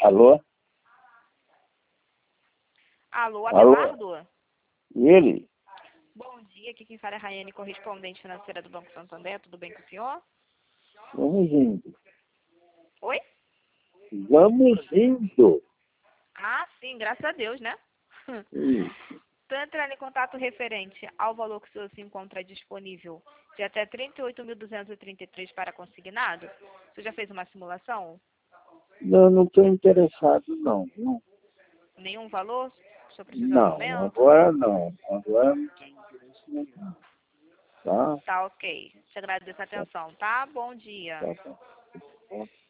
Alô? Alô, Alô? Abelardo? Ele? Bom dia, aqui quem fala é a Raiane, correspondente financeira do Banco Santander. Tudo bem com o senhor? Vamos indo. Oi? Vamos indo. Ah, sim, graças a Deus, né? Isso. Estou entrando em contato referente ao valor que o senhor se encontra disponível de até 38.233 para consignado. O senhor já fez uma simulação? Não estou interessado, não. Não, Nenhum valor? O senhor precisa no não, momento? agora não. Agora não tem interesse nenhum. Tá? Tá, ok. Te agradeço a Tá, atenção, tá? Bom dia. tá bom.